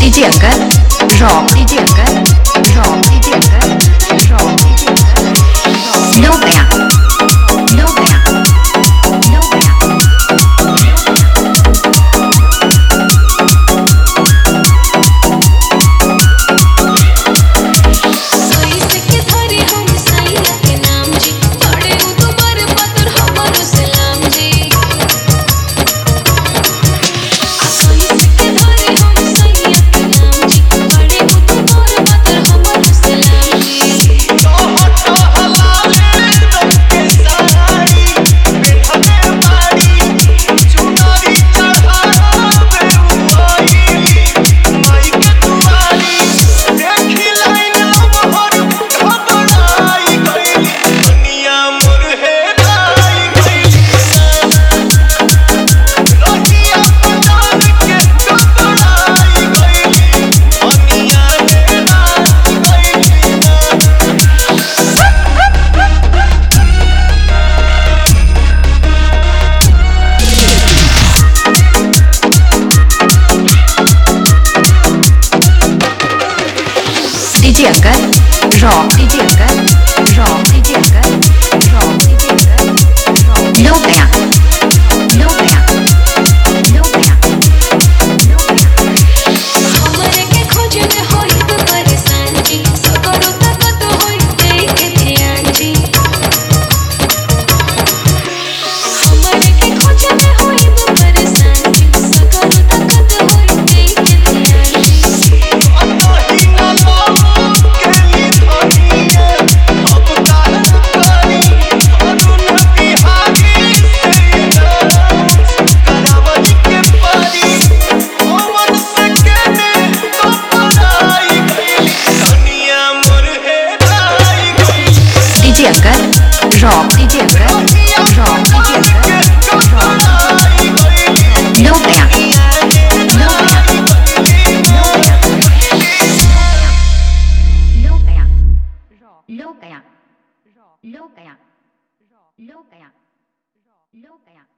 DJ Angan, Rock, DJ Angan, Rock, DJ Angan, Rock, DJ Angan, No Gaya, No Gaya, No Gaya. सोई से के धरे हम सैया के नाम जी, बड़े उदुबर पतर हमरो सलाम जी। सोई से के धरे हम सैया के नाम जी, बड़े उदुबर पतर हमरो सलाम जी। DJ Angan, Rock, DJ Angan, Rock, DJ Angan, Rock, DJ Angan, No Gaya, No Gaya, No Gaya, No Gaya. हमरे के खोज में होई तो परेशान जी, सगरो तकत होई देख के ध्यान जी। हमरे के खोज में होई तो परेशान जी, सगरो तकत होई देख के ध्यान जी। DJ Angan, Rock, DJ Angan, Rock, DJ Angan, Rock. No Gaya, No Gaya, No Gaya, No Gaya, No Gaya, No Gaya, No Gaya, No Gaya.